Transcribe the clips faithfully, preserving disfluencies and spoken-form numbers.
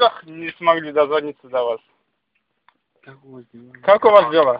никак не смогли дозвониться до вас. Как у вас дела? Как у вас дела?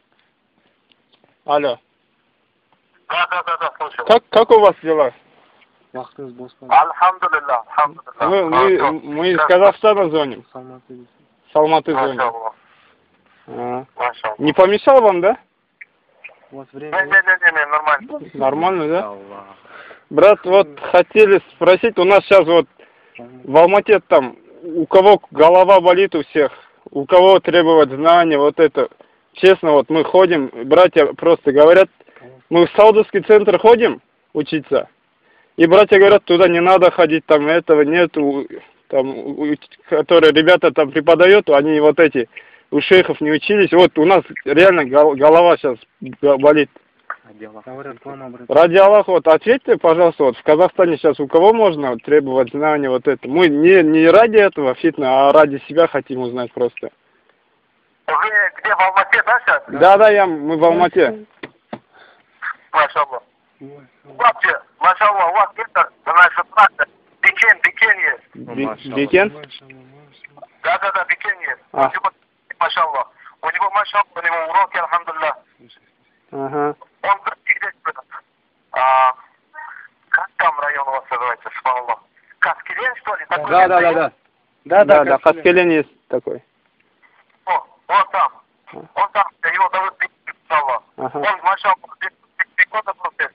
Алло. Да, да, да, да, слушаю. Как, как у вас дела? Вахтыңыз бос па? Альхамдулилля, альхамдулилля. Мы, мы, мы из Казахстана звоним. Саламатсыз. С Алматы звоним. Машаллах. А. Машаллах. Не помешал вам, да? У вас Не, время не, не, не, не, нормально. Нормально, да? Аллах. Брат, вот хотели спросить, у нас сейчас вот в Алмате там, у кого голова болит у всех, у кого требовать знания, вот это. Честно, вот мы ходим, братья просто говорят, мы в Саудовский центр ходим учиться, и братья говорят, туда не надо ходить, там этого нету, там, у- которые ребята там преподают, они вот эти, у шейхов не учились, вот у нас реально гол- голова сейчас болит. Говорят, к вам обратиться. Ради Аллаха, вот ответьте, пожалуйста, вот в Казахстане сейчас у кого можно требовать знания вот это? Мы не, не ради этого фитна, а ради себя хотим узнать просто. Вы где, в Алмате, да, сейчас? Да, да, я, мы в Алмате. Машаллах. Ой, Вообще, машаллах, у вас это, наша трасса, Бикен, Бикен есть. Би- Бикен? машаллах, машаллах. Да, да, да, Бикен есть. А. У него, машаллах. У него, машаллах, у него уроки, альхамдулилля. Ага. Он где живет? А, как там район у вас называется, субханаллах? Каскелен, что ли? Такой Да, да, да, район? да. Да, да, да, Каскелен есть такой. О, он там. Он там, его зовут Бикен, машаллах. Ага. Он, машаллах, три года просто.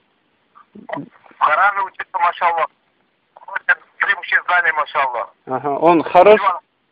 Хараме учится, машаллах. Требующий знаний, машаллах. Ага, он хорош?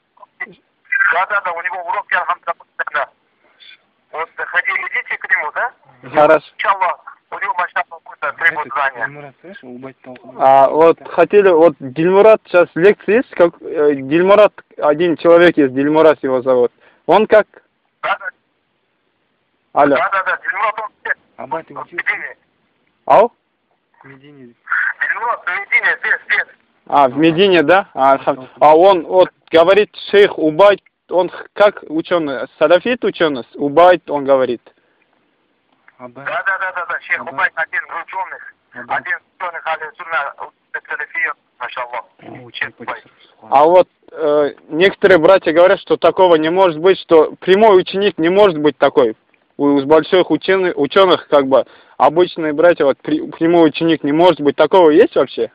Да, да, да, у него уроки, альхамдулилля. Вот ходи, идите к нему, да? Хорошо. Иншаллах, у него, машаллах, какое-то требует знания. Мурат, слышишь, убать толку. А вот хотели, вот Дильмурат, сейчас лекция есть, как э, Дильмурат, один человек есть, Дильмурат его зовут. Он как? Да, да, Алло. да, да, да, Дильмурат, он здесь. Абай, ты В учился? Медине. Ау? В Медине. Дильмурат, в Медине, здесь, здесь. А, в Медине, да? А, альхам- а он, вот, говорит, шейх Убайт, он х- как ученый, салафит ученый, Убайт, он говорит. Абай. Да, да, да, да, да, шейх Ага. Убайт, один из ученых. Ага. Один из ученых, али сунна, салафия, машаллах. Очень Убайт. А вот э, некоторые братья говорят, что такого не может быть, что прямой ученик не может быть такой. У, у больших ученых, ученых, как бы, обычные братья, вот при- прямой ученик не может быть. Такого есть вообще?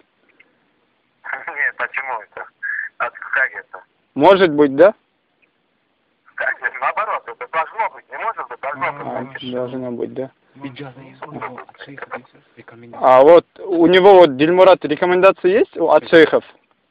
Нет, почему это? А как это? Может быть, да? Как же, наоборот, это должно быть, не может быть, должно А, быть. должно быть, да. Иджаза есть у него от шейха, есть рекомендация. А вот у него вот Дильмурат рекомендации есть от шейхов?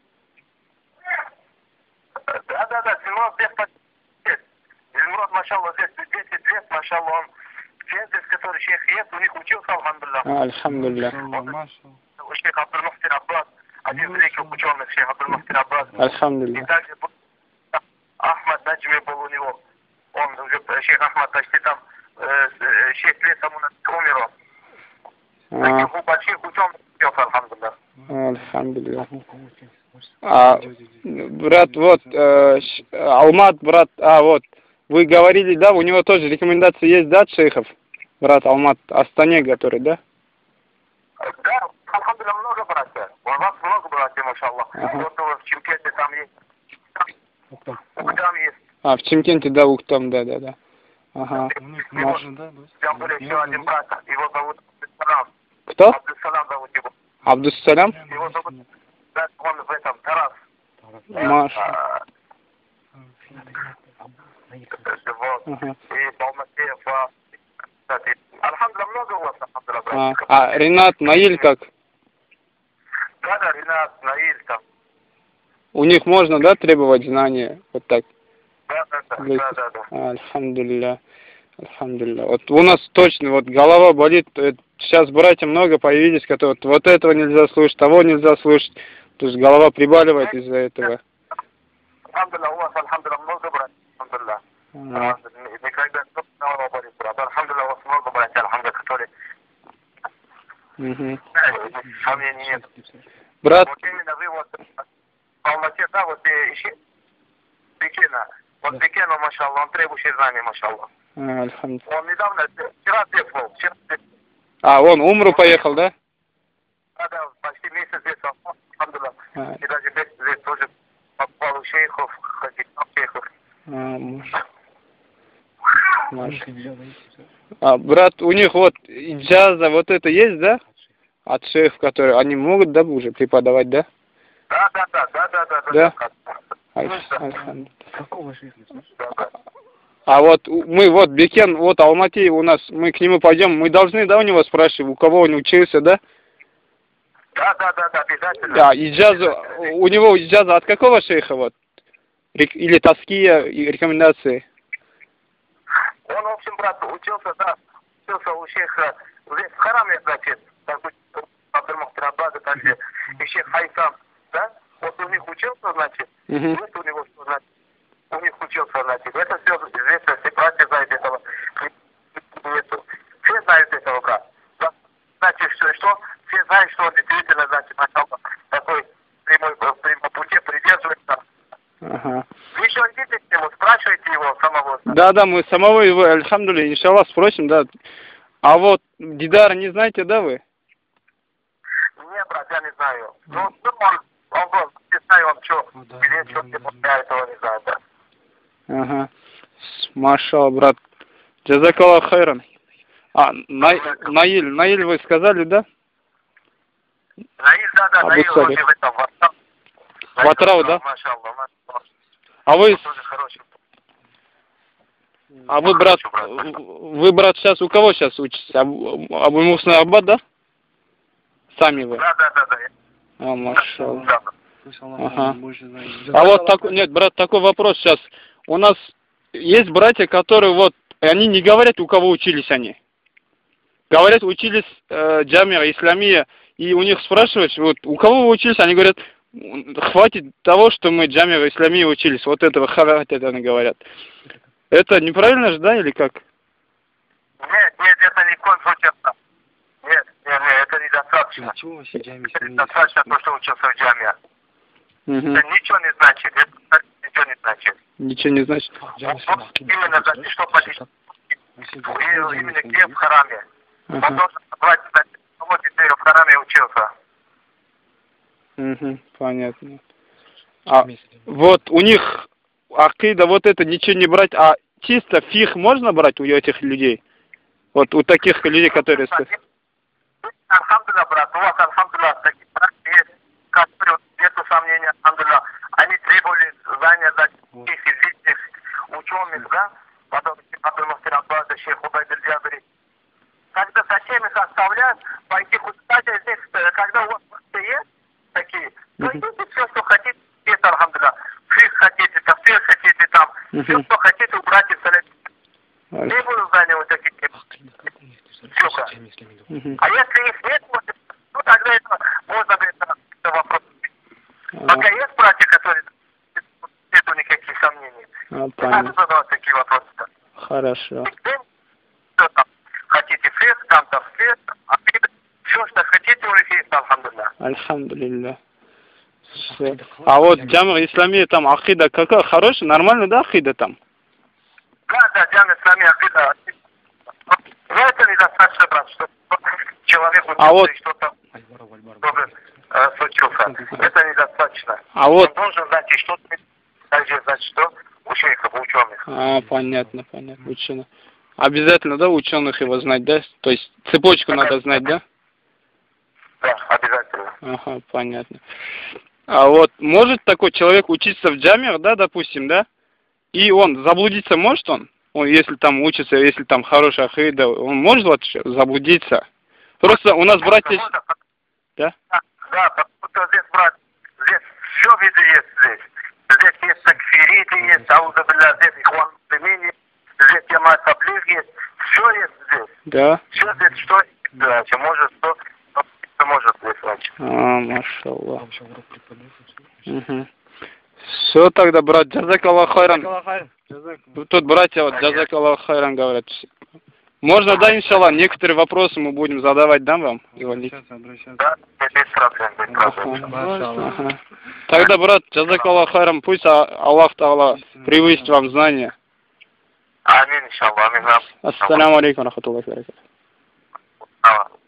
Да, да, да, Дильмурат здесь здесь. Дильмурат, машаллах, здесь десять лет, машаллах, он все здесь, которые шейх есть, у них учился, альхамдулилля. А, альхамдулилля. Машаллах, машаллах. У шейха Абдул-Мухсин Аббас, один из великих ученых, шейх Абдул-Мухсин Аббас. И Альхамдулилля. также был Ахмад Наджми был у него. Он уже, шейх Ахмад, почти там э, э, шесть лет тому назад умер он. А, Таких у больших ученых учился, альхамдулилля. альхамдулилля. А, брат, вот, э, Ш- Алмат, брат, а, вот, вы говорили, да, у него тоже рекомендации есть, да, от шейхов? Брат Алмат, Астане, который, да? Да, альхамдулилля, много братьев. У вас много братьев, машаллах. Ага. Вот у вас в Чимкенте там есть. Там есть. А, в Чимкенте, да, Ухтам, да, да, да. Ага. У них Маш- можно, да, да? Там были еще Можно, один да? брат, его зовут Абдусалам. Кто? Абдусалам зовут его. Абдуссалям? Его зовут, да, он в этом, Тарас. Маш. А, вот. Ага. И Балматеев, а, кстати. Альхамдулилля, много у вас, альхамдулилля, А, братьев. а Ренат, Наиль как? Да, да, Ренат, Наиль там. У них можно, да, требовать знания? Вот так. Да, да, да, Близко. да, да, да. А, альхамдулилля. Альхамдулилля. Вот у нас точно, вот голова болит. э, Сейчас братья много появились, которые вот, вот этого нельзя слушать, того нельзя слушать. То есть голова прибаливает из-за этого. Альхамдулилля, у вас, альхамдулилля, много братьев, альхамдулилля. А, А, Никогда не болит, брат. Альхамдулилля, у вас много братьев, альхамдулилля, которые мгм. сомнений нет. Брат, Вот именно вы вот в Алмате, да, вот э, ищи Бекена. Вот Бекена, машаллах, он требующий знаний, машаллах. а, альхамдулилля. Он недавно, вчера здесь был, вчера здесь. А, он умру поехал, да? Да, да, почти месяц здесь, альхамдулилля. А, И даже месяц здесь тоже попал у шейхов, ходить у шейхов. А, может. Может. А, брат, у них вот иджаза вот это есть, да? От шейхов, которые, они могут, да, уже преподавать, да? Да, да, да, да, да, да, Да? да. Аль- Какого шейха? Да, да. А вот у- мы, вот Бекен, вот Алмати у нас, мы к нему пойдем, мы должны, да, у него спрашивать, у кого он учился, да? Да, да, да, да, обязательно. Да, иджазу, у него иджаза от какого шейха, вот? Рек- Или таския, и рекомендации? Он, в общем, брат, учился, да, учился у шейха здесь в храме, значит, так бы, Абдул-Мухтар Аббада, также, и шейх Хайсам, да? Вот у них учился, значит, Мгм. вот у него, что, значит, у них учился, значит, это все известно, все братья знают этого, нету. Все знают этого, брат. Да? Значит, что, что, все знают, что он действительно, значит, начал такой прямой, прямой пути придерживается. Ага. Вы еще идите к нему, спрашивайте его самого. Да, да, мы самого его, альхамдулилля, иншаллах, спросим, да. А вот Дидара не знаете, да, вы? Не, брат, я не знаю. Ну, ну он, он был, не знаю, он что, Ну, да, где, да, что, да, где, да. я этого не знаю, да. Ага. Машалла, брат. Джазакаллах хайран. А, на, Наиль, Наиль вы сказали, да? Наиль, да, да, Абу Наиль, Салих. он в этом, в Атау. В Атау, да? Машаллах, машаллах. А вы, Он тоже хороший. а вы, брат, вы, брат, сейчас у кого сейчас учитесь? Абу, Абу Мусна Аббад, да? Сами вы? Да, да, да, да. А, машалла. Да, да. Пусть Аллах Ага. нам больше знает. А вот такой, нет, брат, такой вопрос сейчас. У нас есть братья, которые вот, они не говорят, у кого учились они. Говорят, учились э, Джамия Исламия, и у них спрашиваешь, вот, у кого вы учились, они говорят, хватит того, что мы Джамия Исламия учились, вот этого хватит, они говорят. Это неправильно же, да, или как? Нет, нет, это ни в коем случае. Нет, нет, нет, это недостаточно. А чего вообще джами Это недостаточно то, что учился в джамия. Угу. Это ничего не значит, это ничего не значит. Ничего не значит. Джами Он именно за что подойти, именно где в храме. Он Ага. должен брать, кстати, кого детей в храме учился. Угу. Понятно. А вот у них акида, вот это ничего не брать, а чисто фих можно брать у этих людей? Вот у таких людей, которые... Алхамдулилlah, брат, у вас, алхамдулилlah, такие братья есть, которые, нету сомнения, алхамдулилlah, они требовали знания за таких известных ученых, да, подобных Абдул-Мухтар Аббада, шейх Убайд аль-Джабри. Когда зачем их оставляют, пойти куда-то здесь, когда у вас братья есть такие, то идите все, что хотите, есть, алхамдулилlah. Фих хотите, тафсир хотите там, все, что хотите, у братьев не буду знания вот таких. Угу. А если их нет, ну тогда это можно бы это, это вопрос. Пока есть братья, которые нету никаких сомнений. А, Не надо понятно. задавать такие вопросы. Хорошо. Что там? Хотите фест, там там фест, а все, что хотите, у них есть, алхамдулилlah. Альхамдулилля. Всё. А вот Джамия Исламия там акида какая? Хорошая, нормально, да, акида там? Да, да, Джамия Исламия, акида. Но это недостаточно, брат, чтобы человек А вот- что-то чтобы, э, случился. Это недостаточно. А вот... Он должен знать и что также знать, что у шейхов, у ученых. А, понятно, понятно, ученых. Обязательно, да, ученых его знать, да? То есть цепочку надо знать, да? Да, обязательно. Ага, понятно. А вот может такой человек учиться в джамиях, да, допустим, да? И он заблудиться может он? Он, если там учится, если там хорошая акида, он может вот заблудиться? Просто у нас братья... Да? Да, потому что здесь, брат, здесь все виды есть здесь. Здесь есть такфириты, есть аузабилля, здесь ихван муслимин, здесь ямат таблиг есть. Все есть здесь. Да? Все здесь, что иначе, может, что, что может здесь иначе. А, машаллах. Угу. Все тогда, брат, джазакаллах хайран. Тут братья вот джазакаллах хайран говорят. Можно, да, иншаллах, некоторые вопросы мы будем задавать, да, вам? Обращаться, обращаться. Да, без проблем, без проблем. Ага. Ага. Тогда, брат, джазакаллах хайран, пусть А- Аллах Та'ала превысит вам знания. Амин, иншаллах, амин. Ассаламу алейкум, рахматуллахи ва баракатуху. Амин.